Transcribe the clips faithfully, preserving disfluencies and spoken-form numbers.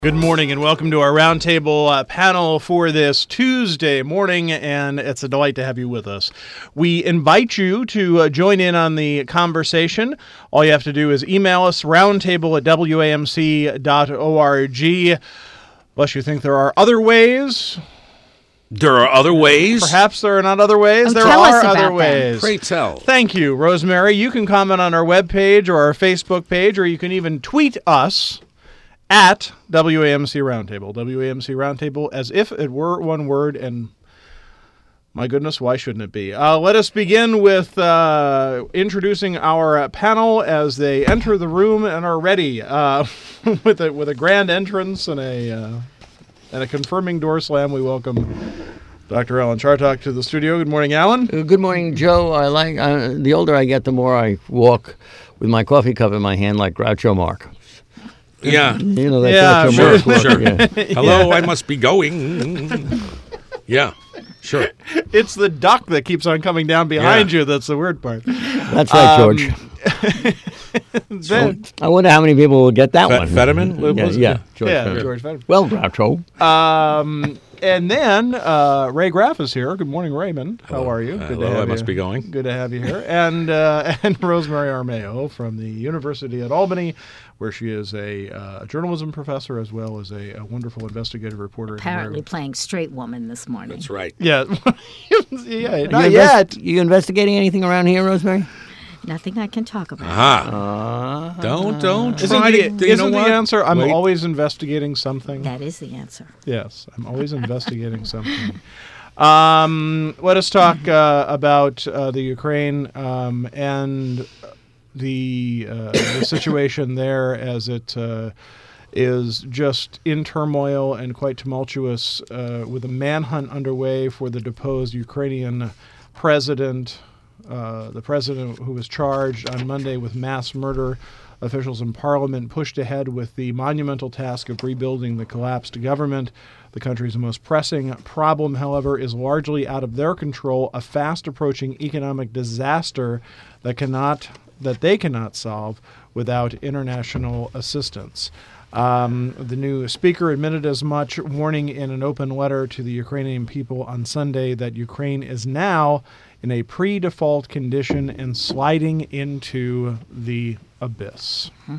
Good morning and welcome to our roundtable uh, panel for this Tuesday morning, and it's a delight to have you with us. We invite you to uh, join in on the conversation. All you have to do is email us, roundtable at w a m c dot org. Unless you think there are other ways. There are other ways? Perhaps there are not other ways. Oh, there tell are us about other them. ways. Pray tell. Thank you, Rosemary. You can comment on our webpage or our Facebook page, or you can even tweet us at W A M C Roundtable. W A M C Roundtable, as if it were one word, and my goodness, why shouldn't it be? Uh, let us begin with uh, introducing our uh, panel as they enter the room and are ready uh, with a with a grand entrance and a uh, and a confirming door slam. We welcome Doctor Alan Chartock to the studio. Good morning, Alan. Uh, Good morning, Joe. I like uh, the older I get, the more I walk with my coffee cup in my hand, like Groucho Marx. Yeah. You know that Yeah, Groucho sure, Marx walk, sure. yeah. Hello, I must be going. Yeah, sure. It's the duck that keeps on coming down behind Yeah. you. That's the weird part. That's right, Um, George. Then, I wonder how many people will get that Fe- one. Fetterman? What Yeah, was it? yeah, George yeah, Fetterman. George Fetterman. Well, Groucho. Um, and then uh, Ray Graff is here. Good morning, Raymond. How are you? Uh, Good hello, I must you. be going. Good to have you here. And uh, and Rosemary Armeo from the University at Albany, where she is a uh, journalism professor as well as a, a wonderful investigative reporter. Apparently playing straight woman this morning. That's right. Yeah, yeah, You not invest- yet. You investigating anything around here, Rosemary? Nothing I can talk about. Aha. Uh, Don't, don't Isn't try the, to, you isn't know the what? answer? I'm Wait. always investigating something. That is the answer. Yes, I'm always investigating something. Um, let us talk uh, about uh, the Ukraine um, and the, uh, the situation there as it uh, is just in turmoil and quite tumultuous, uh, with a manhunt underway for the deposed Ukrainian president. Uh, the president who was charged on Monday with mass murder. Officials in parliament pushed ahead with the monumental task of rebuilding the collapsed government. The country's most pressing problem, however, is largely out of their control, a fast-approaching economic disaster that cannot that they cannot solve without international assistance. Um, the new speaker admitted as much, warning in an open letter to the Ukrainian people on Sunday that Ukraine is now in a pre-default condition and sliding into the abyss. Hmm.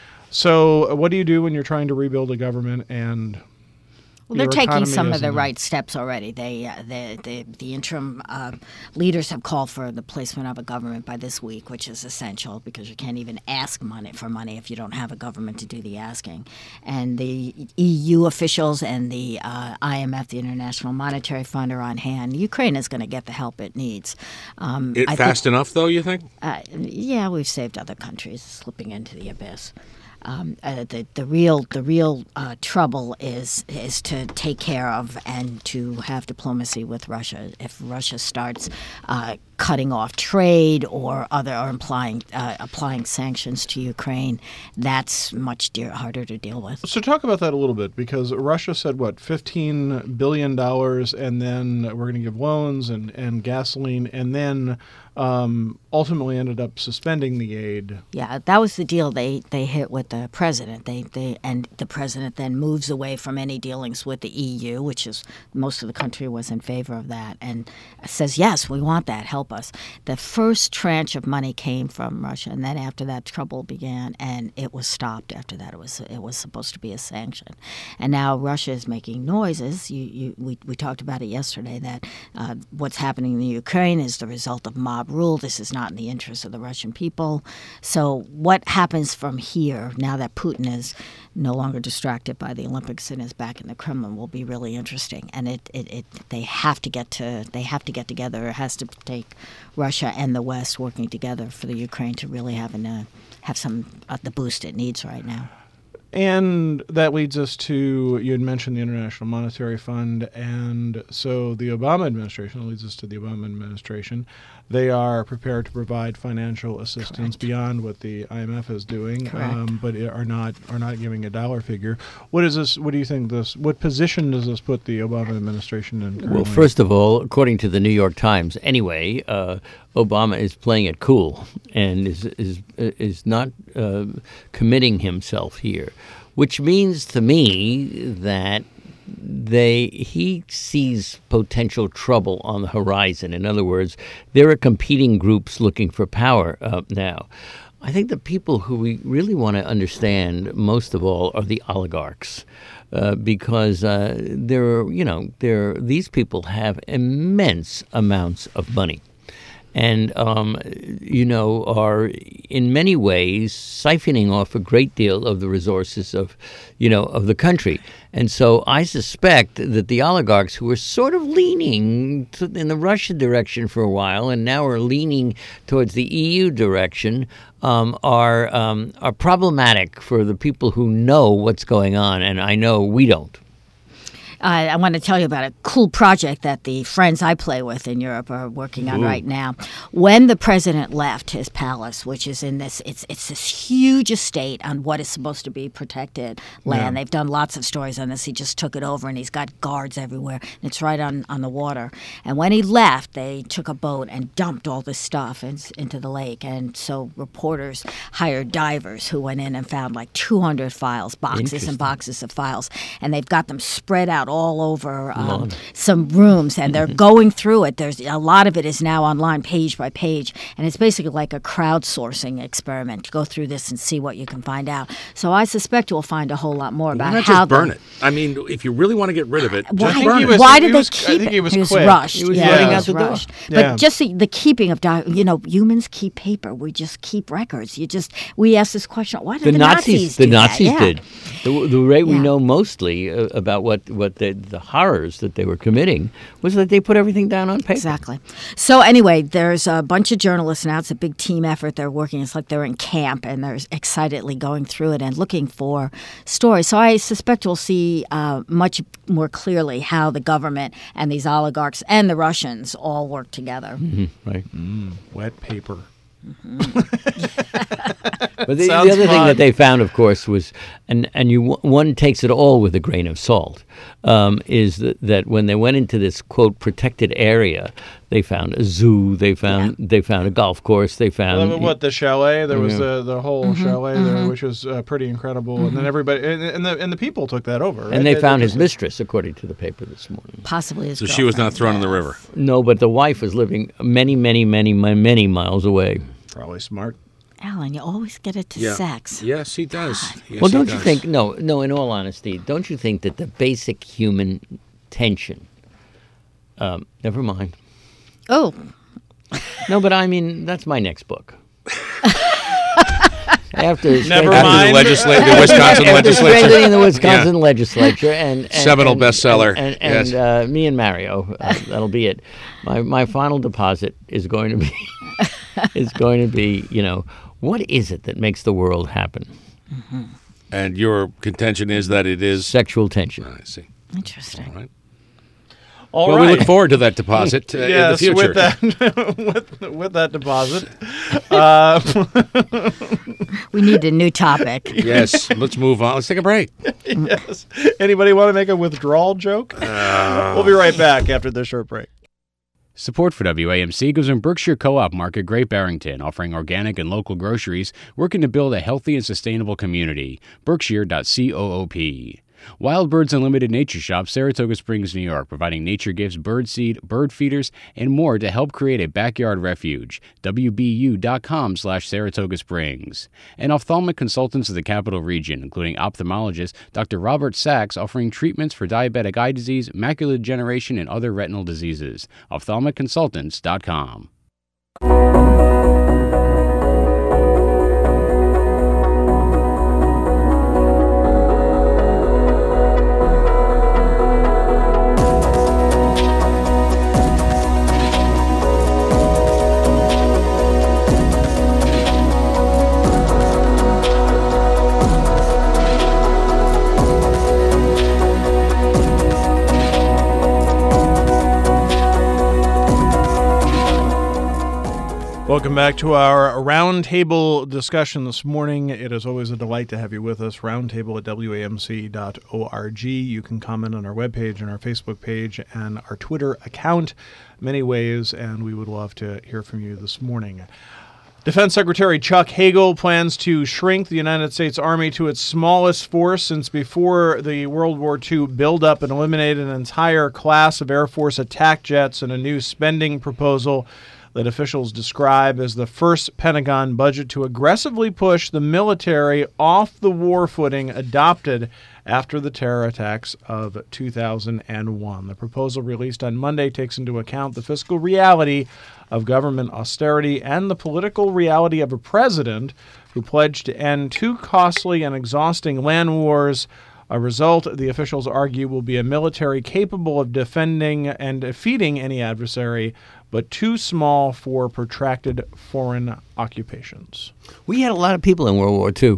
So uh, what do you do when you're trying to rebuild a government and Well, they're your taking economy some of the isn't- right steps already. They, uh, the, the, the interim uh, leaders have called for the placement of a government by this week, which is essential because you can't even ask money for money if you don't have a government to do the asking. And the E U officials and the uh, I M F, the International Monetary Fund, are on hand. Ukraine is going to get the help it needs. Um, It I fast think, enough, though, you think? uh, yeah, we've saved other countries slipping into the abyss. Um, uh, the the real the real uh, trouble is is to take care of and to have diplomacy with Russia. If Russia starts uh, cutting off trade or other or implying uh, applying sanctions to Ukraine, that's much dear, harder to deal with. So talk about that a little bit, because Russia said, what, fifteen billion dollars, and then we're going to give loans and, and gasoline, and then um, ultimately ended up suspending the aid. Yeah, that was the deal they, they hit with the president. They they and the president then moves away from any dealings with the E U, which is most of the country was in favor of that, and says, yes, we want that, help us. The first tranche of money came from Russia, and then after that trouble began, and it was stopped after that. It was it was supposed to be a sanction. And now Russia is making noises. You, you, we, we talked about it yesterday, that uh, what's happening in the Ukraine is the result of mob rule. This is not in the interest of the Russian people. So what happens from here, now that Putin is no longer distracted by the Olympics and is back in the Kremlin, will be really interesting. And it, it, it they have to get to they have to get together. It has to take Russia and the West working together for the Ukraine to really have an, uh, have some uh, the boost it needs right now. And that leads us to, you had mentioned the International Monetary Fund, and so the Obama administration, leads us to the Obama administration. They are prepared to provide financial assistance Correct. beyond what the I M F is doing, Correct. um, but are not are not giving a dollar figure. What is this? What do you think this? What position does this put the Obama administration in? Well, currently? first of all, according to the New York Times, anyway, uh, Obama is playing it cool and is is is not uh, committing himself here. which means to me that they he sees potential trouble on the horizon. In other words, there are competing groups looking for power uh, now. I think the people who we really want to understand most of all are the oligarchs. Uh, because uh, there are, you know, there these people have immense amounts of money, and um, you know, are in many ways siphoning off a great deal of the resources of, you know, of the country. And so I suspect that the oligarchs who were sort of leaning to, in the Russian direction for a while, and now are leaning towards the E U direction, um, are um, are problematic for the people who know what's going on, and I know we don't. Uh, I want to tell you about a cool project that the friends I play with in Europe are working on Ooh. right now. When the president left his palace, which is in this, it's it's this huge estate on what is supposed to be protected land. Yeah. They've done lots of stories on this. He just took it over, and he's got guards everywhere. And it's right on, on the water. And when he left, they took a boat and dumped all this stuff in, into the lake. And so reporters hired divers who went in and found like two hundred files, boxes Interesting. and boxes of files. And they've got them spread out all over um, some rooms, and they're going through it. There's a lot of it is now online, page by page, and it's basically like a crowdsourcing experiment to go through this and see what you can find out. So I suspect we'll find a whole lot more Why about not how just burn the, it? I mean, if you really want to get rid of it, Why, just think burn he it. was- why he did was- they I keep think it? he was was quick. rushed. He was yeah, running it out was the door. rushed. Yeah. But just the, the keeping of, di- you know, humans keep paper. We just keep records. You just we ask this question: why did The the, Nazis, do the that? Nazis Yeah. did. The, the way we Yeah. know mostly uh, about what what the, the horrors that they were committing was that they put everything down on paper. Exactly. So anyway, there's a bunch of journalists now. It's a big team effort. They're working. It's like they're in camp, and they're excitedly going through it and looking for stories. So I suspect we'll see uh, much more clearly how the government and these oligarchs and the Russians all work together. Mhm, right. Wet paper. But the, the Sounds other thing fun. that they found, of course, was, and and you one takes it all with a grain of salt, um, is that, that when they went into this quote protected area, they found a zoo, they found they found a golf course, they found Well, what the chalet? There was Yeah. the the whole Mm-hmm, chalet there, which was uh, pretty incredible. And then everybody and, and the and the people took that over. Right? and they found his just- mistress, according to the paper this morning. Possibly his So she was not girlfriend. thrown in the river. No, but the wife was living many, many, many, many, many miles away. Probably smart. Alan, you always get it to Yeah. sex. Yes, he does. Yes, well, he don't you does. think? No, no. In all honesty, don't you think that the basic human tension? Um, never mind. Oh, No, but I mean that's my next book. After Never After mind. the, legisla- the Wisconsin After legislature. strengthening the Wisconsin legislature and, and Seminal and- bestseller, and, and, yes. and uh, me and Mario, uh, that'll be it. My my final deposit is going to be is going to be you know what is it that makes the world happen? And your contention is that it is. Sexual tension. I see. interesting. All right. All well, right. we look forward to that deposit uh, in the Yes, future. with that with, with that deposit. Uh, We need a new topic. Yes, let's move on. Let's take a break. yes. Anybody want to make a withdrawal joke? We'll be right back after this short break. Support for W A M C goes from Berkshire Co-op Market, Great Barrington, offering organic and local groceries, working to build a healthy and sustainable community. Berkshire dot coop. Wild Birds Unlimited Nature Shop, Saratoga Springs, New York, providing nature gifts, bird seed, bird feeders, and more to help create a backyard refuge. W B U dot com slash Saratoga Springs. And ophthalmic consultants of the Capital Region, including ophthalmologist Doctor Robert Sachs, offering treatments for diabetic eye disease, macular degeneration, and other retinal diseases. ophthalmic consultants dot com. Welcome back to our roundtable discussion this morning. It is always a delight to have you with us. Roundtable at W A M C dot org. You can comment on our webpage and our Facebook page and our Twitter account many ways, and we would love to hear from you this morning. Defense Secretary Chuck Hagel plans to shrink the United States Army to its smallest force since before the World War Two buildup and eliminate an entire class of Air Force attack jets in a new spending proposal that officials describe as the first Pentagon budget to aggressively push the military off the war footing adopted after the terror attacks of two thousand one. The proposal released on Monday takes into account the fiscal reality of government austerity and the political reality of a president who pledged to end two costly and exhausting land wars. A result, the officials argue, will be a military capable of defending and defeating any adversary, but too small for protracted foreign occupations. We had a lot of people in World War Two.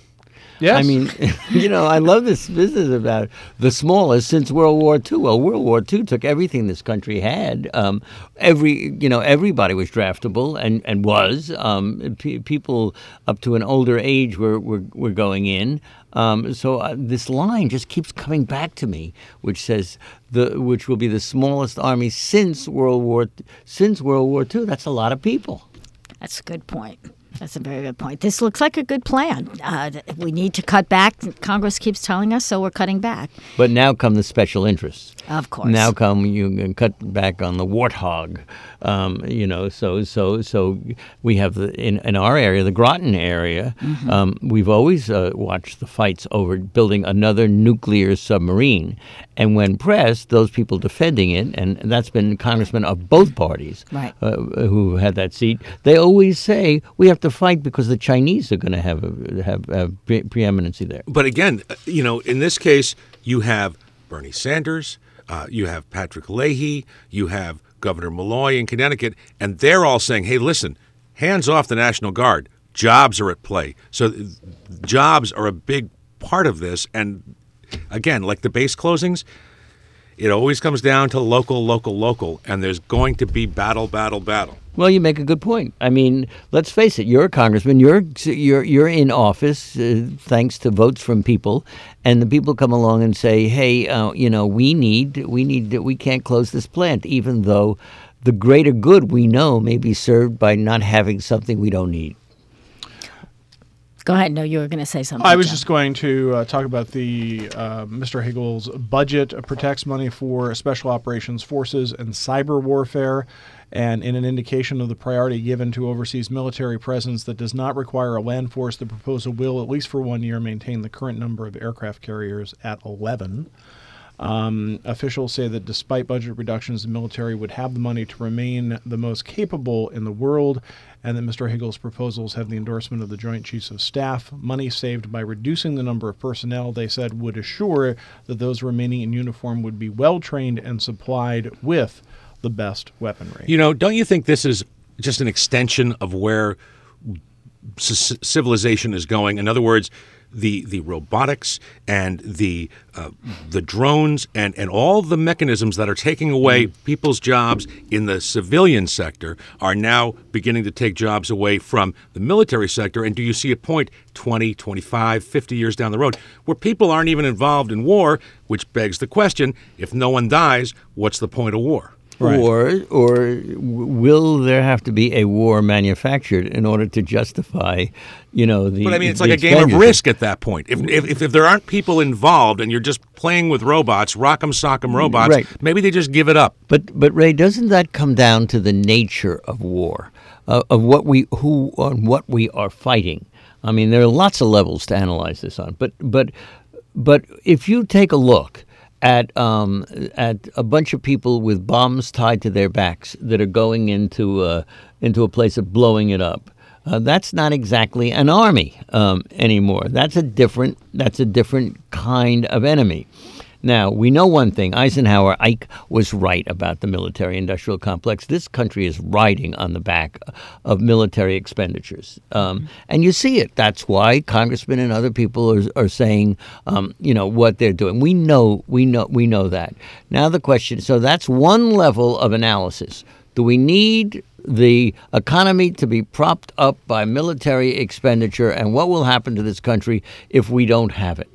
Yes. I mean, you know, I love this business about the smallest since World War Two. Well, World War Two took everything this country had. Um, every, you know, everybody was draftable and, and was. Um, p- people up to an older age were, were, were going in. Um, so uh, this line just keeps coming back to me, which says the which will be the smallest army since World War since World War Two. That's a lot of people. That's a good point. That's a very good point. This looks like a good plan. Uh, we need to cut back. Congress keeps telling us, so we're cutting back. But now come the special interests. Of course. Now come you can cut back on the warthog. Um, you know, so so so we have the in, in our area, the Groton area. Mm-hmm. Um, we've always uh, watched the fights over building another nuclear submarine, and when pressed, those people defending it, and that's been congressmen of both parties, right, uh, who had that seat. They always say we have to fight because the Chinese are going to have a, have, have pre- preeminency there. But again, you know, in this case, you have Bernie Sanders, uh, you have Patrick Leahy, you have Governor Malloy in Connecticut, and they're all saying, hey, listen, hands off the National Guard. Jobs are at play. So jobs are a big part of this. And again, like the base closings, it always comes down to local, local, local, and there's going to be battle, battle, battle. Well, you make a good point. I mean, let's face it. You're a congressman. You're you're you're in office uh, thanks to votes from people, and the people come along and say, "Hey, uh, you know, we need we need we can't close this plant, even though the greater good we know may be served by not having something we don't need." Go ahead. No, you were going to say something. I was John. just going to uh, talk about the uh, Mister Hagel's budget protects money for special operations forces and cyber warfare, and in an indication of the priority given to overseas military presence that does not require a land force, the proposal will, at least for one year, maintain the current number of aircraft carriers at eleven. Um, officials say that despite budget reductions, the military would have the money to remain the most capable in the world, and that Mister Hagel's proposals have the endorsement of the Joint Chiefs of Staff. Money saved by reducing the number of personnel, they said, would assure that those remaining in uniform would be well-trained and supplied with the best weaponry. You know, don't you think this is just an extension of where c- civilization is going? In other words, the the robotics and the uh, the drones and, and all the mechanisms that are taking away people's jobs in the civilian sector are now beginning to take jobs away from the military sector. And do you see a point twenty, twenty-five, fifty years down the road where people aren't even involved in war, which begs the question, if no one dies, what's the point of war? Right. Or, or will there have to be a war manufactured in order to justify, you know, the? But I mean, it's like a game of risk at that point. If, if if there aren't people involved and you're just playing with robots, rock'em sock'em robots, right. Maybe they just give it up. But but Ray, doesn't that come down to the nature of war, uh, of what we who on what we are fighting? I mean, there are lots of levels to analyze this on. But but but if you take a look at um, at a bunch of people with bombs tied to their backs that are going into uh, into a place of blowing it up. Uh, that's not exactly an army um, anymore. That's a different that's a different kind of enemy. Now, we know one thing. Eisenhower, Ike, was right about the military-industrial complex. This country is riding on the back of military expenditures. Um, mm-hmm. And you see it. That's why congressmen and other people are, are saying, um, you know, what they're doing. We know, we know, we know that. Now the question, so that's one level of analysis. Do we need the economy to be propped up by military expenditure, and what will happen to this country if we don't have it?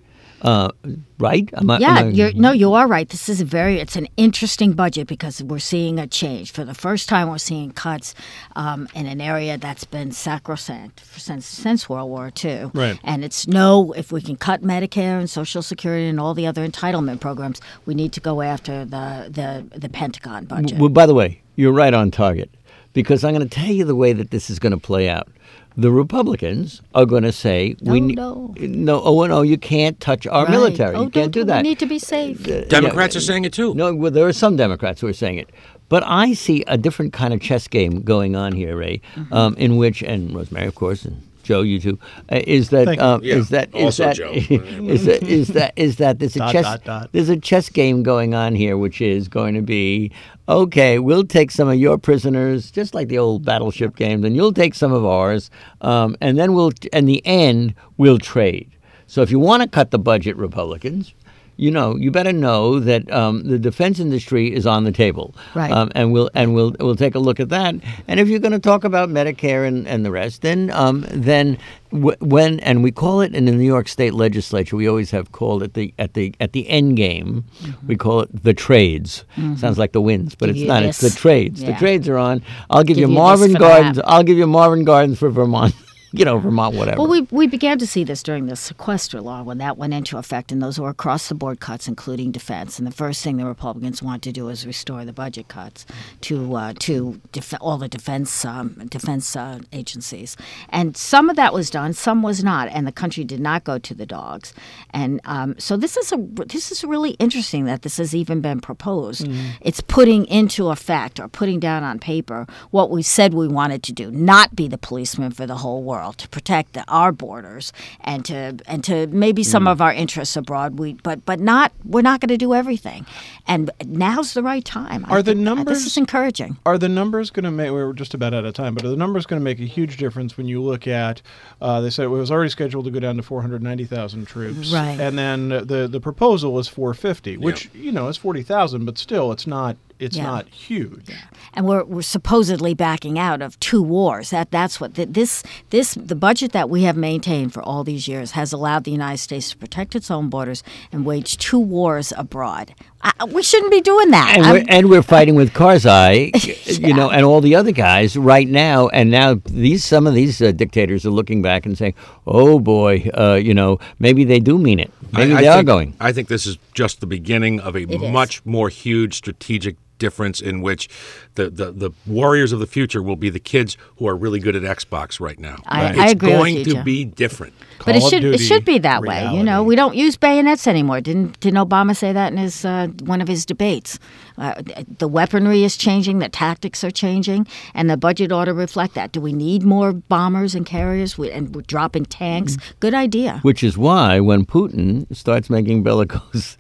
Uh, right? Am I, Yeah, am I- you're, no, you are right. This is a very, it's an interesting budget because we're seeing a change. For the first time, we're seeing cuts um, in an area that's been sacrosanct for, since since World War Two. Right. And it's no, if we can cut Medicare and Social Security and all the other entitlement programs, we need to go after the the, the Pentagon budget. Well, by the way, you're right on target because I'm going to tell you the way that this is going to play out. The Republicans are going to say, No, "We ne- no. no, oh no, you can't touch our Right. military. Oh, you can't don't- do that." We need to be safe. Uh, Democrats yeah, are saying it too. No, well, there are some Democrats who are saying it. But I see a different kind of chess game going on here, Ray, Mm-hmm. um, in which, and Rosemary, of course, and Joe, you too, uh, is that Thank you. um, Yeah, is that is also that Joe. is that is that is that there's a Dot, chess dot, dot. there's a chess game going on here, which is going to be okay. We'll take some of your prisoners, just like the old battleship games, and you'll take some of ours, um, and then we'll in the end we'll trade. So if you want to cut the budget, Republicans, you know, you better know that um, the defense industry is on the table, Right. Um, and we'll and we'll we'll take a look at that. And if you're going to talk about Medicare and, and the rest, then um, then w- when and we call it in the New York State Legislature, we always have called it the at the at the end game, Mm-hmm. we call it the trades. Sounds like the wins, but Give it's you not. It's this. the trades. The Yeah. trades are on. I'll give, Give you you this Marvin for Gardens. that. I'll give you Marvin Gardens for Vermont. You know, Vermont, whatever. Well, we we began to see this during the sequester law when that went into effect, and those were across the board cuts, including defense. And the first thing the Republicans want to do is restore the budget cuts to uh, to def- all the defense um, defense uh, agencies. And some of that was done, some was not, and the country did not go to the dogs. And um, so this is a this is really interesting that this has even been proposed. It's putting into effect or putting down on paper what we said we wanted to do, not be the policeman for the whole world, to protect the, our borders and to and to maybe some of our interests abroad. We but but not we're not going to do everything. And now's the right time. I Are the think, uh, numbers- This is encouraging. Are the numbers going to make? We're just about out of time, but are the numbers going to make a huge difference when you look at? Uh, they said it was already scheduled to go down to four hundred ninety thousand troops, Right. And then the the proposal is four fifty, which you know is forty thousand, but still it's not it's Yeah. not huge. And we're, we're supposedly backing out of two wars. That that's what th- this this the budget that we have maintained for all these years has allowed the United States to protect its own borders and wage two wars abroad. I, we shouldn't be doing that. And I'm- we're, and we're fighting with Karzai, you know, and all the other guys right now. And now these some of these uh, dictators are looking back and saying, "Oh boy, uh, you know, maybe they do mean it. Maybe I, I they are think, going." I think this is just the beginning of a It is. much more huge strategic difference in which the, the, the warriors of the future will be the kids who are really good at Xbox right now. I- it's I agree with going you, to Joe. be different. But Call it of should it Duty should be that way, you know. reality. We don't use bayonets anymore. Didn't didn't Obama say that in his uh, one of his debates? Uh, the weaponry is changing, the tactics are changing, and the budget ought to reflect that. Do we need more bombers and carriers? We, and we're dropping tanks. Good idea. Which is why when Putin starts making bellicose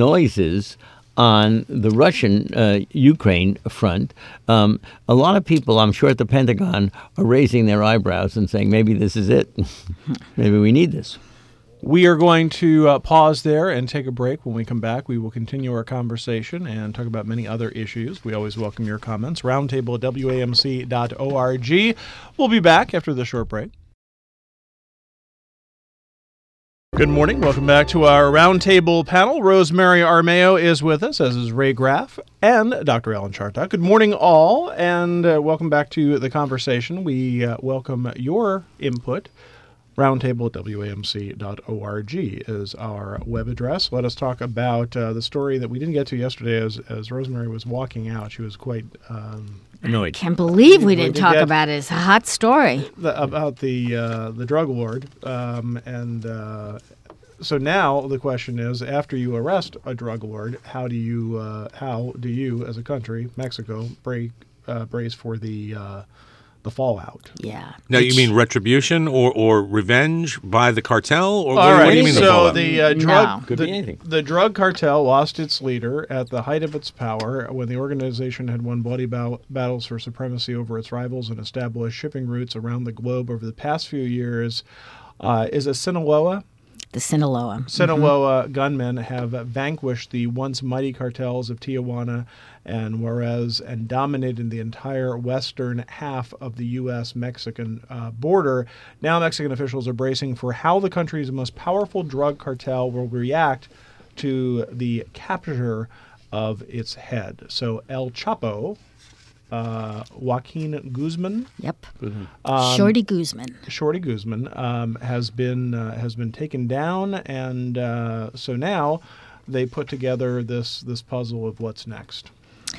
noises on the Russian uh, Ukraine front, um, a lot of people, I'm sure, at the Pentagon are raising their eyebrows and saying, "Maybe this is it. Maybe we need this." We are going to uh, pause there and take a break. When we come back, we will continue our conversation and talk about many other issues. We always welcome your comments. Roundtable at W A M C dot org. We'll be back after the short break. Good morning. Welcome back to our roundtable panel. Rosemary Armeo is with us, as is Ray Graff and Doctor Alan Chartock. Good morning, all, and uh, welcome back to the conversation. We uh, welcome your input. Roundtable at W A M C dot org is our web address. Let us talk about uh, the story that we didn't get to yesterday. As, as Rosemary was walking out, she was quite um, Annoyed. Can't believe we We didn't did talk get- about it. It's a hot story. the, about the uh, the drug lord, um, and uh, so now the question is: after you arrest a drug lord, how do you uh, how do you, as a country, Mexico, break uh, brace for the uh, the fallout? Yeah. Now, you Which- mean retribution or, or revenge by the cartel? Or what, All what right. do you mean the so fallout? the uh, No. drug Could the, be anything. the drug cartel lost its leader at the height of its power when the organization had won bloody bow- battles for supremacy over its rivals and established shipping routes around the globe over the past few years. Uh, is it Sinaloa? The Sinaloa. Sinaloa mm-hmm. gunmen have vanquished the once mighty cartels of Tijuana and Juarez and dominated the entire western half of the U S Mexican uh, border. Now Mexican officials are bracing for how the country's most powerful drug cartel will react to the capture of its head. So El Chapo, uh, Joaquin Guzman. Yep. Um, Shorty Guzman. Shorty Guzman um, has been uh, has been taken down, and uh, so now they put together this this puzzle of what's next.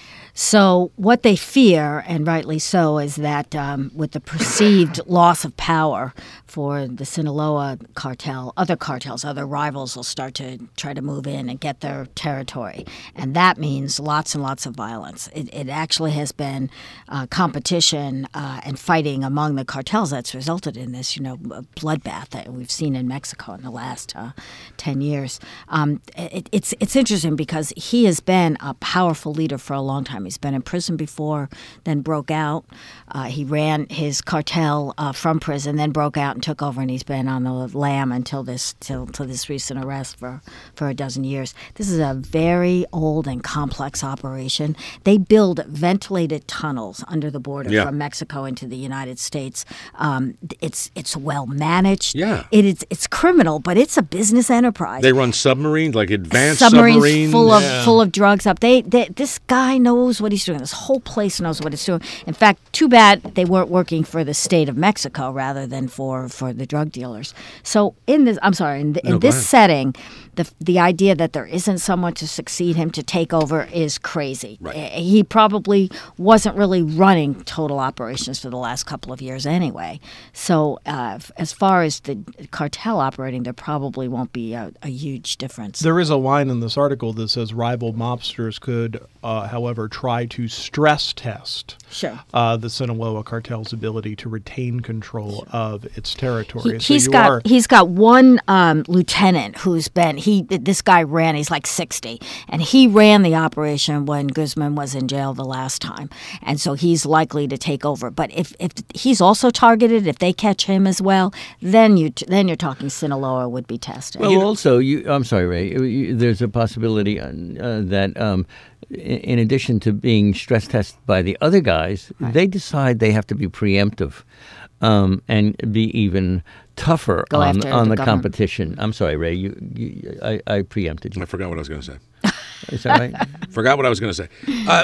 So what they fear, and rightly so, is that um, with the perceived loss of power for the Sinaloa cartel, other cartels, other rivals will start to try to move in and get their territory. And that means lots and lots of violence. It, it actually has been uh, competition uh, and fighting among the cartels that's resulted in this, you know, bloodbath that we've seen in Mexico in the last uh, ten years. Um, it, it's, it's interesting because he has been a powerful leader for a long time. He's been in prison before, then broke out. Uh, he ran his cartel uh, from prison, then broke out and took over, and he's been on the lam until this till, till this recent arrest for, for a dozen years. This is a very old and complex operation. They build ventilated tunnels under the border yeah. from Mexico into the United States. Um, it's it's well managed. Yeah. It is it's criminal, but it's a business enterprise. They run submarines, like advanced submarines, submarines. full of Yeah. full of drugs up. They, they this guy knows what he's doing. This whole place knows what it's doing. In fact, too bad they weren't working for the state of Mexico rather than for, for the drug dealers. So in this, I'm sorry, in, the, in No, this go ahead. setting, the the idea that there isn't someone to succeed him to take over is crazy. Right. Eh, He probably wasn't really running total operations for the last couple of years anyway. So uh, f- as far as the cartel operating, there probably won't be a, a huge difference. There is a line in this article that says rival mobsters could, uh, however, try to stress test Sure. uh, the Sinaloa cartel's ability to retain control of its territory. He, so he's you got are, he's got one um, lieutenant who's been he this guy ran he's like sixty, and he ran the operation when Guzman was in jail the last time, and so he's likely to take over. But if, if he's also targeted, if they catch him as well, then you then you're talking Sinaloa would be tested. Well, also, you, I'm sorry, Ray. You, you, there's a possibility uh, that, um, in, in addition to being stress tested by the other guys, Right. they decide they have to be preemptive um, and be even tougher Go on after on the the, government. competition. I'm sorry, Ray. You, you I, I preempted you. I forgot what I was going to say. Is that right? Forgot what I was going to say. Uh,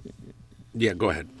yeah, go ahead.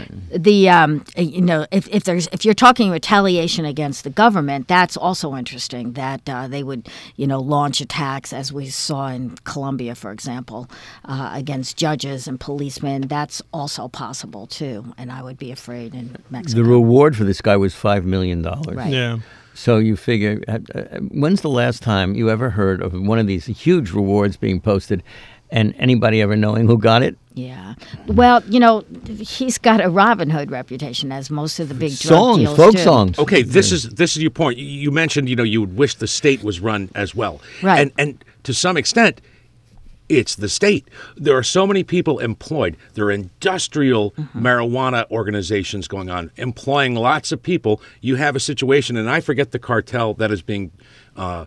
The um, you know if, if there's if you're talking retaliation against the government, that's also interesting. That uh, they would you know launch attacks, as we saw in Colombia, for example, uh, against judges and policemen. That's also possible too, and I would be afraid in Mexico. The reward for this guy was five million dollars. Right. yeah. So you figure, uh, uh, when's the last time you ever heard of one of these huge rewards being posted, and anybody ever knowing who got it? Yeah. Well, you know, he's got a Robin Hood reputation, as most of the big drug Songs, deals folk do. songs. Okay, this is this is your point. You- You mentioned, you know, you would wish the state was run as well, Right. And and to some extent, it's the state. There are so many people employed. There are industrial Mm-hmm. marijuana organizations going on, employing lots of people. You have a situation, and I forget the cartel that is being uh,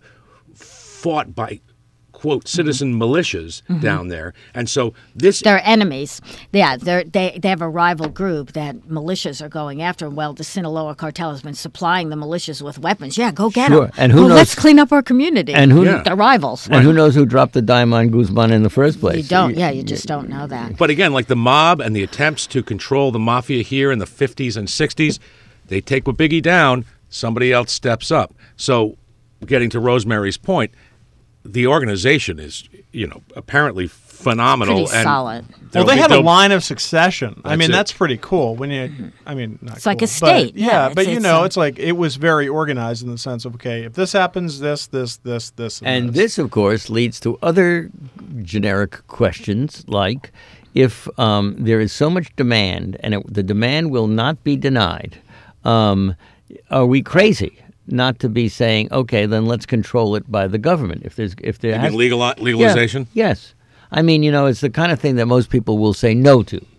fought by, quote, citizen militias down there. And so this They're enemies. Yeah, they're, they they have a rival group that militias are going after. Well, the Sinaloa cartel has been supplying the militias with weapons. Yeah, go get Sure. them. And who Well, knows- Let's clean up our community. And who- Yeah. They're rivals. And who knows who dropped the dime on Guzman in the first place? You don't. Yeah, you just don't know that. But again, like the mob and the attempts to control the mafia here in the fifties and sixties, they take what Biggie down, somebody else steps up. So, getting to Rosemary's point, the organization is, you know, apparently phenomenal. Pretty and solid. Well, there'll they be- have a there'll- line of succession. I That's mean, it. that's pretty cool. When you, I mean, not It's like cool, a state. But, Yeah, yeah, it's- but you it's, know, uh, it's like it was very organized in the sense of okay, if this happens, this, this, this, this, and, And this, of course, leads to other generic questions like if um, there is so much demand and it, the demand will not be denied, um, are we crazy not to be saying, okay, then let's control it by the government? If there's if there You has mean legal, legalization? Yeah, yes. I mean, you know, it's the kind of thing that most people will say no to.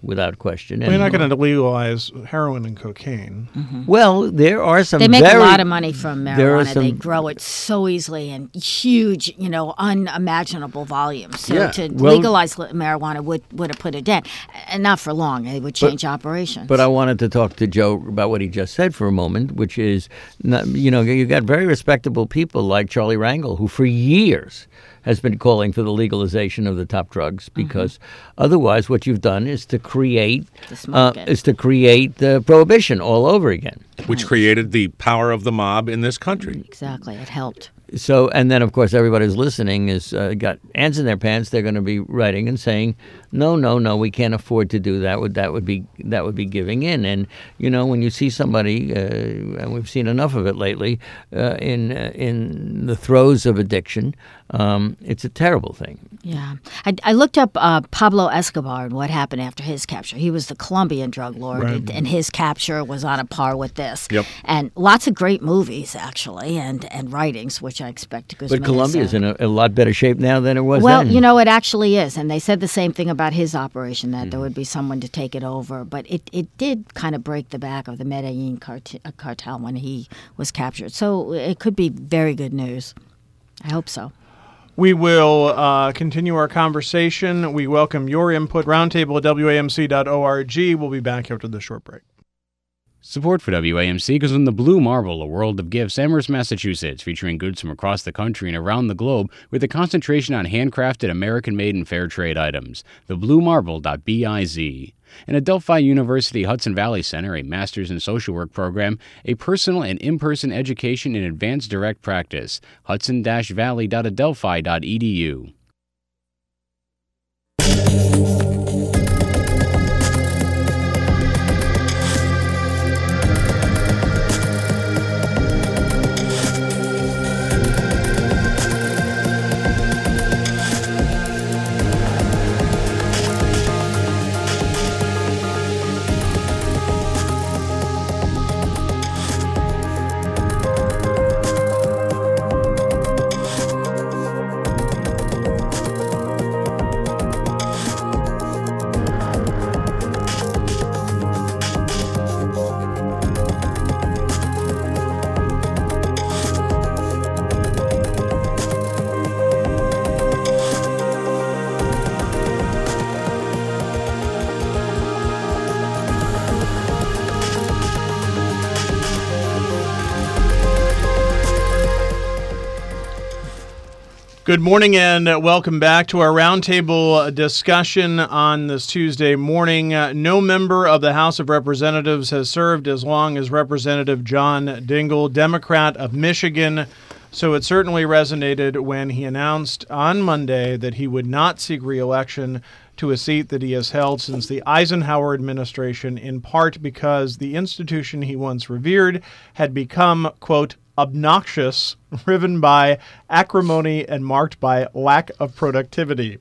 without question. Well, you're not going to legalize heroin and cocaine. Mm-hmm. Well, there are some They make very, a lot of money from there are marijuana. some- They grow it so easily in huge, you know, unimaginable volumes. So Yeah. to Well- legalize li- marijuana would, would have put a dent. And not for long. It would change operations. But I wanted to talk to Joe about what he just said for a moment, which is, not, you know, you got very respectable people like Charlie Rangel, who for years has been calling for the legalization of the top drugs, because otherwise what you've done is to create To smoke uh, it. is to create uh, prohibition all over again. which created the power of the mob in this country. Exactly. It helped. So, and then of course everybody who's listening is uh, got hands in their pants. They're going to be writing and saying, "No, no, no, we can't afford to do that. Would that would be that would be giving in." And you know, when you see somebody, uh, and we've seen enough of it lately, uh, in uh, in the throes of addiction, um, it's a terrible thing. Yeah. I, I looked up uh, Pablo Escobar and what happened after his capture. He was the Colombian drug lord, Right. and, and his capture was on a par with this. Yep. And lots of great movies, actually, and, and writings, which I expect Guzman But Colombia's is, uh, in a, a lot better shape now than it was Well, then. you know, it actually is. And they said the same thing about his operation, that Mm-hmm. there would be someone to take it over. But it, it did kind of break the back of the Medellin cart- uh, cartel when he was captured. So it could be very good news. I hope so. We will uh, continue our conversation. We welcome your input. Roundtable at W A M C dot org. We'll be back after this short break. Support for W A M C goes from the Blue Marble, a world of gifts, Amherst, Massachusetts, featuring goods from across the country and around the globe with a concentration on handcrafted, American-made, and fair trade items. the blue marble dot biz. And at Delphi University Hudson Valley Center, a master's in social work program, a personal and in-person education in advanced direct practice. hudson dash valley dot adelphi dot e d u. Good morning and welcome back to our roundtable discussion on this Tuesday morning. Uh, no member of the House of Representatives has served as long as Representative John Dingell, Democrat of Michigan. So it certainly resonated when he announced on Monday that he would not seek re-election to a seat that he has held since the Eisenhower administration, in part because the institution he once revered had become, quote, obnoxious, driven by acrimony, and marked by lack of productivity.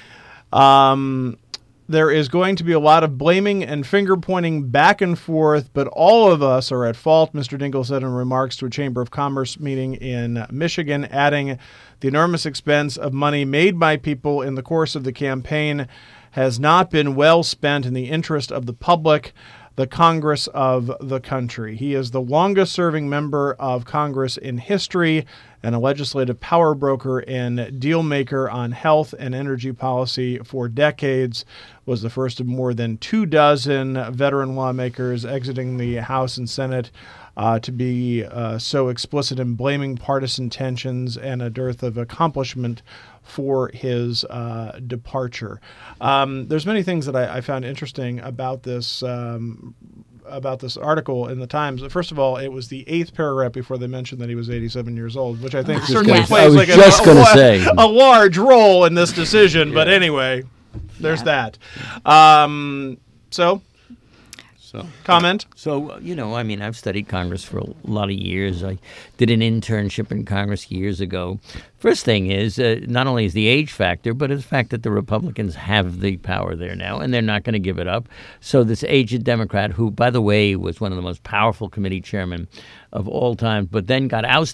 Um, there is going to be a lot of blaming and finger-pointing back and forth, but all of us are at fault, Mister Dingell said in remarks to a Chamber of Commerce meeting in Michigan, adding the enormous expense of money made by people in the course of the campaign has not been well spent in the interest of the public, the Congress of the country. He is the longest-serving member of Congress in history and a legislative power broker and deal maker on health and energy policy for decades, was the first of more than two dozen veteran lawmakers exiting the House and Senate uh, to be uh, so explicit in blaming partisan tensions and a dearth of accomplishment for his uh, departure. Um, there's many things that I, I found interesting about this um, about this article in the Times. First of all, it was the eighth paragraph before they mentioned that he was eighty-seven years old, which I think was certainly gonna- plays I was like a, just a, gonna a, say. a large role in this decision. But anyway, there's that. Um, so, So comment? So, uh, you know, I mean, I've studied Congress for a lot of years. I did an internship in Congress years ago. First thing is, uh, not only is the age factor, but it's the fact that the Republicans have the power there now, and they're not going to give it up. So this aged Democrat, who, by the way, was one of the most powerful committee chairmen of all time, but then got ousted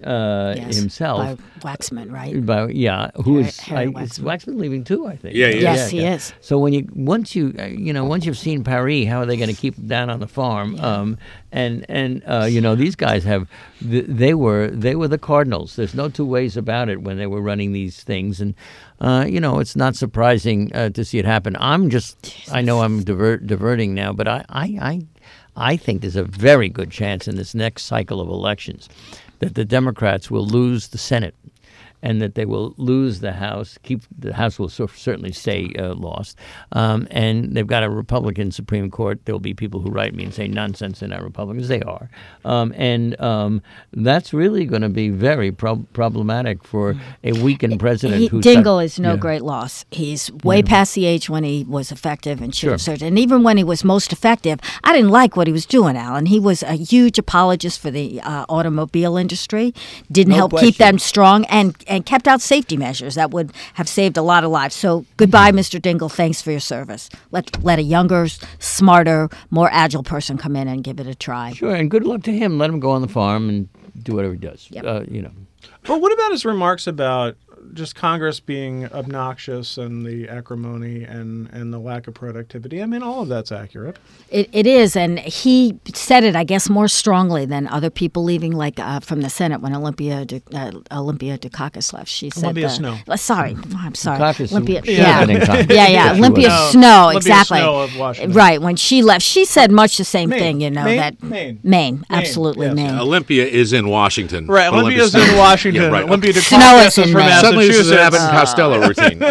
uh, Yes, himself. by Waxman, right? By, yeah, who Harry- is Harry I, is Waxman. Waxman leaving too? I think. Yeah, he is. Yes, he is. So when you once you uh, you know once you've seen Paris, how are they going to keep him down on the farm? Um, and and uh, you know these guys have th- they were they were the Cardinals. There's no two ways about it when they were running these things, and uh, you know it's not surprising uh, to see it happen. I'm just I know I'm divert, diverting now, but I I. I I think there's a very good chance in this next cycle of elections that the Democrats will lose the Senate and that they will lose the House. Keep the House will so, certainly stay uh, lost. Um, and they've got a Republican Supreme Court. There will be people who write me and say nonsense. They're not Republicans. They are. Um, and um, that's really going to be very prob- problematic for a weakened president. He, who's Dingell got- is no yeah. great loss. He's way past the age when he was effective and should have Sure. served. And even when he was most effective, I didn't like what he was doing, Alan. He was a huge apologist for the uh, automobile industry, didn't No help question. keep them strong, and, and kept out safety measures that would have saved a lot of lives. So goodbye, Mister Dingell. Thanks for your service. Let, let a younger, smarter, more agile person come in and give it a try. Sure, and good luck to him. Let him go on the farm and do whatever he does. Yep. Uh, you know. But what about his remarks about just Congress being obnoxious and the acrimony and, and the lack of productivity? I mean, all of that's accurate. It, it is, and he said it, I guess, more strongly than other people leaving, like uh, from the Senate when Olympia Du- uh, Olympia Dukakis left. She said, Olympia uh, Snow. uh, sorry, I'm sorry, Dukakis, Olympia, who- yeah, she's been in Congress. yeah, yeah, Yeah, she Olympia was. Snow, Olympia exactly, Snow of Washington. right. When she left, she said much the same Maine. thing, you know, Maine? that Maine. Maine, absolutely yes. Maine. Olympia is in Washington. Right, but Olympia's Olympia- in Washington. Yeah, right. Olympia Snow Dukakis is is in from Maine. Suddenly this is an Abbott and Massachusetts. Costello routine.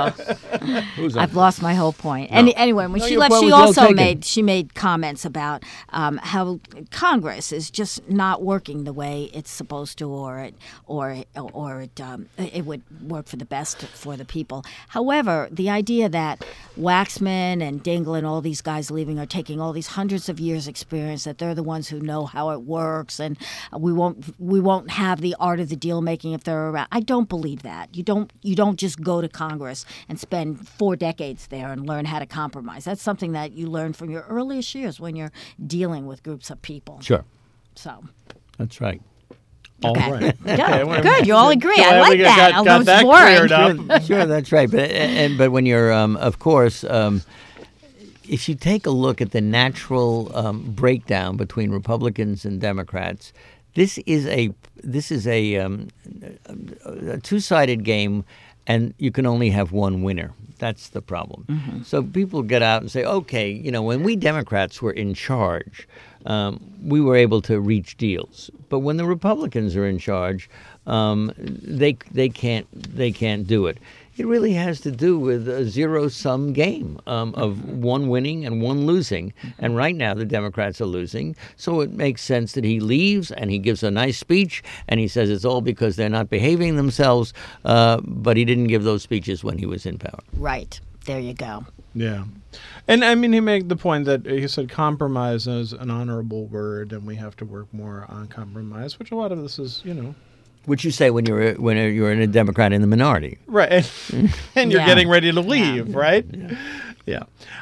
I've lost my whole point. And anyway, when No, she your left, point she was well also taken. made she made comments about um, how Congress is just not working the way it's supposed to, or it or or it um, it would work for the best for the people. However, the idea that Waxman and Dingell and all these guys leaving are taking all these hundreds of years' experience, that they're the ones who know how it works, and we won't we won't have the art of the deal making if they're around. I don't believe that. You don't you don't just go to Congress and spend four decades there and learn how to compromise. That's something that you learn from your earliest years when you're dealing with groups of people. Sure, So, that's right. okay. right. Good. Okay, well, Good. You all agree. I glad we like got- that. got- although got it's that boring. cleared up. Sure, that's right. But and, but when you're, um, of course, um, if you take a look at the natural um, breakdown between Republicans and Democrats, this is a this is a, um, a two-sided game, and you can only have one winner. That's the problem. Mm-hmm. So people get out and say, okay, you know, when we Democrats were in charge, um, we were able to reach deals. But when the Republicans are in charge, um, they they can't they can't do it. It really has to do with a zero-sum game um, of one winning and one losing. And right now the Democrats are losing, so it makes sense that he leaves and he gives a nice speech and he says it's all because they're not behaving themselves, uh, but he didn't give those speeches when he was in power. Right. There you go. Yeah. And I mean, he made the point that he said compromise is an honorable word and we have to work more on compromise, which a lot of this is, you know. Which you say when you're when you're in a Democrat in the minority. Right. And, and you're Yeah. getting ready to leave, right? Yeah.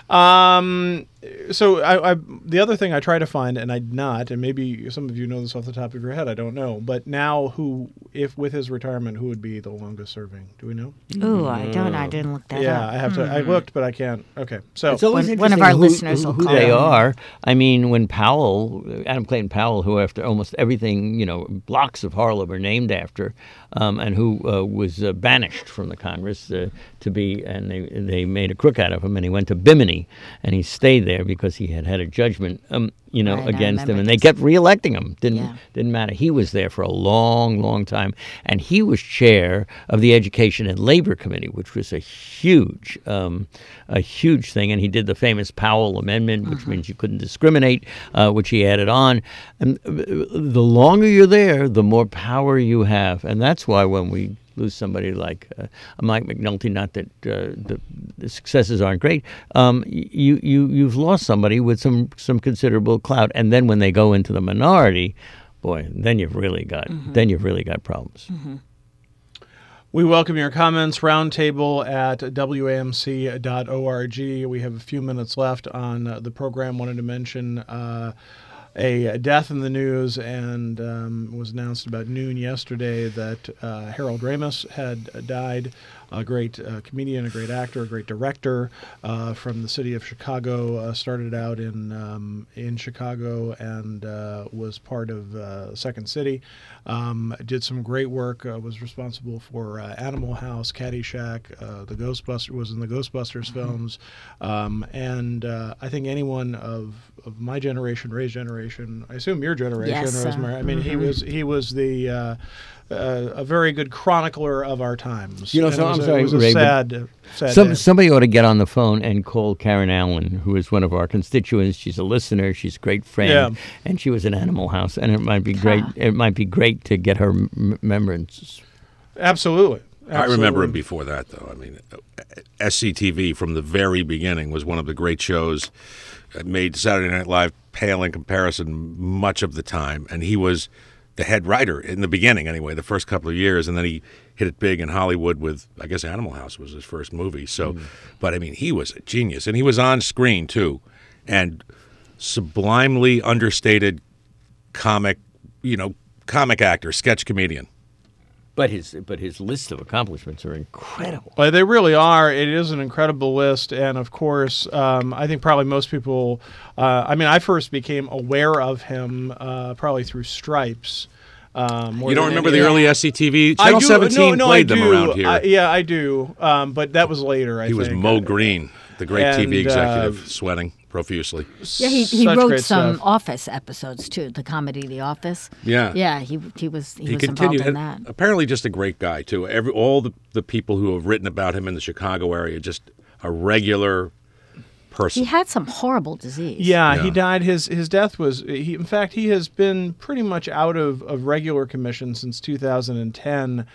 Um, so I, I, the other thing I try to find, and I'd not, and maybe some of you know this off the top of your head, I don't know, but now who, if with his retirement, who would be the longest serving? Do we know? Ooh, I don't. I didn't look that yeah, up. I have to. I looked, but I can't. Okay. So It's always One- one of interesting our who, listeners who, will who call they in. are. I mean, when Powell, Adam Clayton Powell, who after almost everything, you know, blocks of Harlem are named after, um, and who uh, was uh, banished from the Congress uh, to be, and they they made a crook out of him, and he went to Bimini, and he stayed there because he had had a judgment, um, you know, Right, I against him, remember and they this. kept reelecting him. Didn't Yeah. didn't matter. He was there for a long, long time, and he was chair of the Education and Labor Committee, which was a huge, um, a huge thing. And he did the famous Powell Amendment, which means you couldn't discriminate, uh, which he added on. And uh, the longer you're there, the more power you have, and that's why when we lose somebody like uh, Mike McNulty, not that uh, the, the successes aren't great, um, you you you've lost somebody with some some considerable clout, and then when they go into the minority, boy, then you've really got Mm-hmm. then you've really got problems. Mm-hmm. we welcome your comments. Roundtable at W A M C dot org. We have a few minutes left on uh, the program. Wanted to mention. Uh, a, a death in the news, and um, it was announced about noon yesterday that uh, Harold Ramis had died. A great uh, comedian, a great actor, a great director uh, from the city of Chicago. Uh, started out in um, in Chicago and uh, was part of uh, Second City. Um, did some great work. Uh, was responsible for uh, Animal House, Caddyshack, uh, the Ghostbusters. Was in the Ghostbusters mm-hmm. films, um, and uh, I think anyone of of my generation, Ray's generation, I assume your generation, yes, Rosemary. uh, I mean, mm-hmm. he was he was the uh, uh, a very good chronicler of our times. You know, And so it was I'm a- sorry, it was a Ray, but sad, sad Some, day. somebody ought to get on the phone and call Karen Allen, who is one of our constituents. She's a listener. She's a great friend, Yeah. and she was in Animal House. And it might be great. Huh. It might be great to get her m- remembrances. Absolutely. I remember him Absolutely. before that, though. I mean, S C T V from the very beginning was one of the great shows. It made Saturday Night Live pale in comparison much of the time, and he was the head writer in the beginning, anyway, the first couple of years, and then he hit it big in Hollywood with, I guess, Animal House was his first movie. So, mm. but I mean, he was a genius, and he was on screen too, and sublimely understated comic, you know, comic actor, sketch comedian. But his but his list of accomplishments are incredible. Well, they really are. It is an incredible list, and of course, um, I think probably most people. Uh, I mean, I first became aware of him uh, probably through Stripes. Um, more You don't than remember any- the early S C T V? I Channel do- seventeen no, no, played I them do. around here. I, yeah, I do. Um, but that was later. I he think was Mo Green, the great T V And, executive, uh, sweating profusely. Yeah, he, he Such wrote great some stuff. Office episodes too. The comedy, The Office. Yeah. Yeah, he he was he, He was continued. involved in and that. Apparently, just a great guy too. Every all the, the people who have written about him in the Chicago area, just a regular person. He had some horrible disease. Yeah, Yeah. he died. His his death was. He, in fact, he has been pretty much out of, of regular commission since two thousand ten.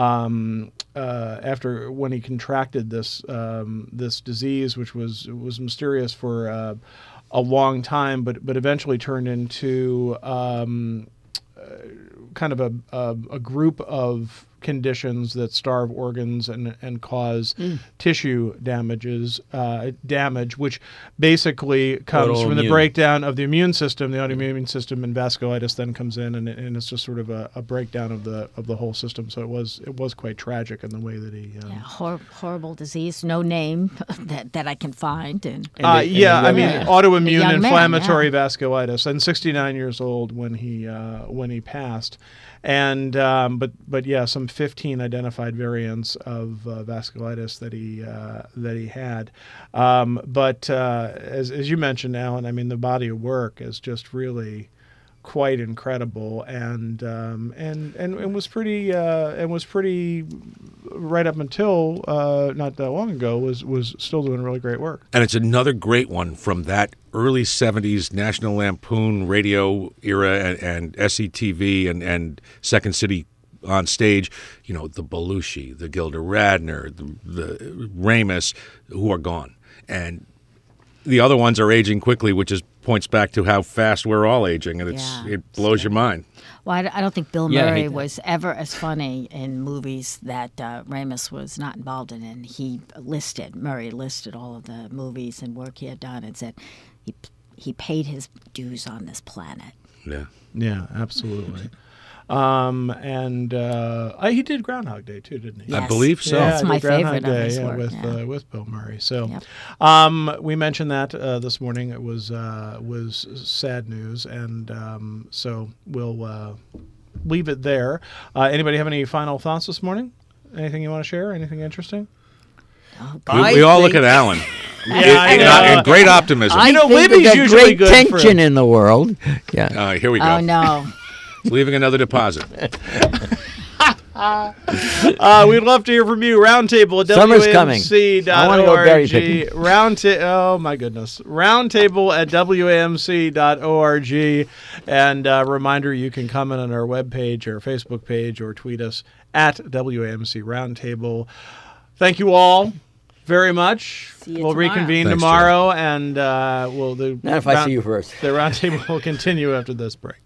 Um, uh, after when he contracted this um, this disease, which was was mysterious for uh, a long time, but but eventually turned into um, uh, kind of a, a a group of conditions that starve organs and and cause Mm. tissue damages uh, damage, which basically comes from the Autoimmune. breakdown of the immune system, the autoimmune system, and vasculitis then comes in, and, it- and it's just sort of a, a breakdown of the of the whole system. So it was it was quite tragic in the way that he. Um, Yeah, hor- horrible disease. No name that, that I can find. And Uh, the- and yeah, the I young mean man. autoimmune The young man, inflammatory yeah. vasculitis, and sixty-nine years old when he uh, when he passed, and um, but but yeah, some fifteen identified variants of uh, vasculitis that he uh, that he had, um, but uh, as as you mentioned, Alan, I mean the body of work is just really quite incredible, and um, and and and was pretty uh, and was pretty right up until uh, not that long ago was was still doing really great work. And it's another great one from that early seventies National Lampoon radio era and, and S C T V and, and Second City on stage. You know, the Belushi, the Gilda Radner, the, the Ramis, who are gone. And the other ones are aging quickly, which is points back to how fast we're all aging, and it's Yeah. it blows your mind. well, I, I don't think Bill Yeah, Murray he- was ever as funny in movies that uh, Ramis was not involved in. And he listed Murray listed all of the movies and work he had done, and said he he paid his dues on this planet. Yeah. Yeah, absolutely. Um, and uh, I, he did Groundhog Day too, didn't he? I Yes. believe so. Yeah, That's he my did Groundhog favorite of Day, his yeah, work, with yeah. Uh, with Bill Murray. So, Yep. um, we mentioned that uh, this morning. It was uh, was sad news, and um, so we'll uh, leave it there. Uh, anybody have any final thoughts this morning? Anything you want to share? Anything interesting? Oh, We, God. we all think- look at Alan. Yeah, It- I it- know. not- and great optimism. I You know, think Libby's there's usually great good for- tension in the world. Yeah. Uh, here we go. Oh no! Leaving another deposit. Uh, we'd love to hear from you. Roundtable at Summer's W M coming. C dot I wanna go berry org. picking. Roundta- oh my goodness. Roundtable at W M C dot org. And uh, reminder, you can comment on our webpage or Facebook page or tweet us at W M C Roundtable. Thank you all very much. See you we'll tomorrow. reconvene Thanks, tomorrow, and uh, we'll the Not if I round- see you first. The roundtable will continue after this break.